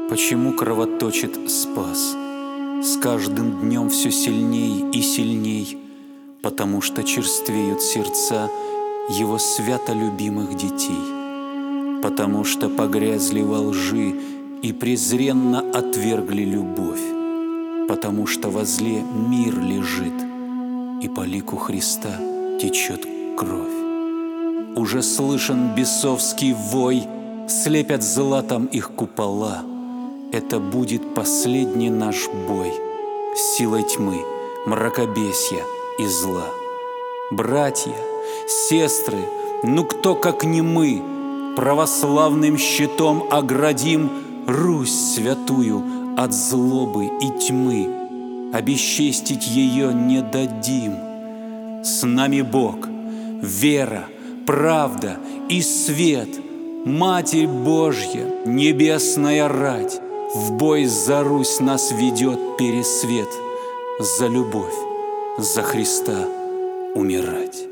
Почему кровоточит спас? С каждым днем все сильней и сильней, потому что черствеют сердца его свято любимых детей, потому что погрязли во лжи и презренно отвергли любовь, потому что возле мир лежит, и по лику Христа течет кровь. Уже слышен бесовский вой, слепят златом их купола. Это будет последний наш бой с силой тьмы, мракобесья и зла. Братья, сестры, ну кто, как не мы, православным щитом оградим Русь святую от злобы и тьмы, обесчестить ее не дадим. С нами Бог, вера, правда и свет, Матерь Божья, небесная рать, в бой за Русь нас ведет пересвет, за любовь, за Христа умирать.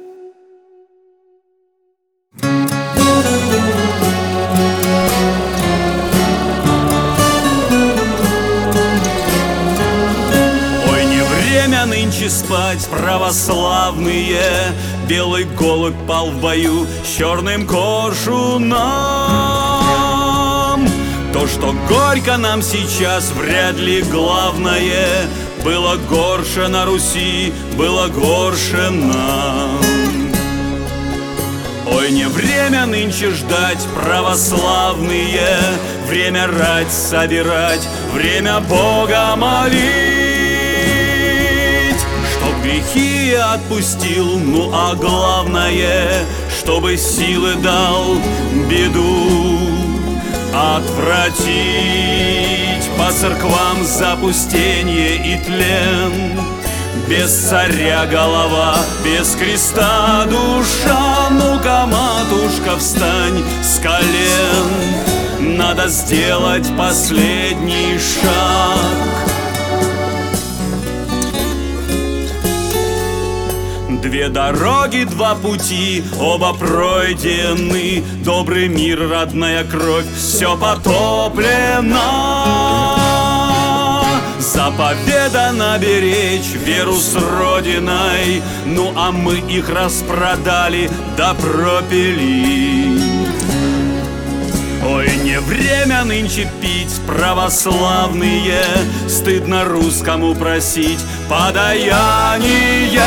Ой, не время нынче спать, православные. Белый голубь пал в бою с черным коршуном. То, что горько нам сейчас, вряд ли главное. Было горше на Руси, было горше нам. Ой, не время нынче ждать, православные. Время рать собирать, время Бога молить, чтоб грехи отпустил, ну а главное, чтобы силы дал беду отвратить. По церквам запустение и тлен, без царя голова, без креста душа. Ну-ка, матушка, встань с колен, надо сделать последний шаг. Две дороги, два пути, оба пройдены. Добрый мир, родная кровь, все потоплено. Заповедано беречь веру с родиной, ну а мы их распродали да пропили. Ой, не время нынче пить, православные. Стыдно русскому просить подаяние.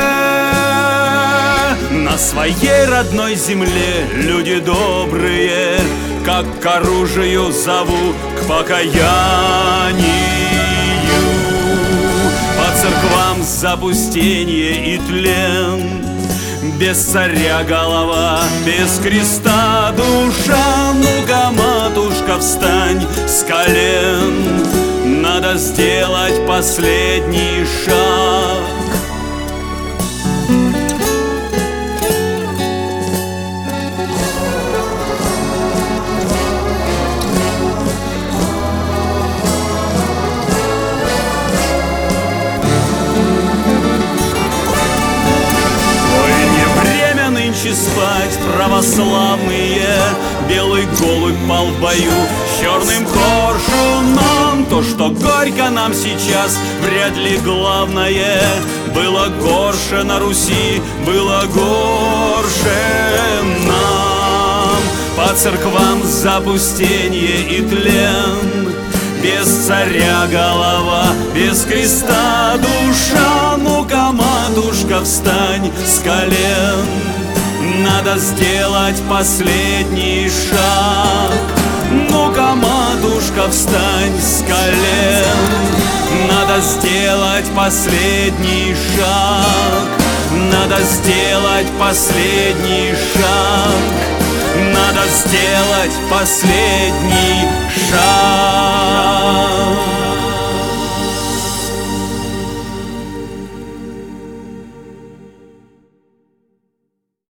На своей родной земле люди добрые, как к оружию зову, к покаянию. По церквам запустение и тлен, без царя голова, без креста душа. Ну-ка, матушка, встань с колен, надо сделать последний шаг. Спать, православные. Белый голубь пал в бою с черным коршуном. То, что горько нам сейчас, вряд ли главное. Было горше на Руси, было горше нам. По церквам запустение и тлен, без царя голова, без креста душа. Ну-ка, матушка, встань с колен, надо сделать последний шаг. Ну-ка, матушка, встань с колен, надо сделать последний шаг. Надо сделать последний шаг. Надо сделать последний шаг.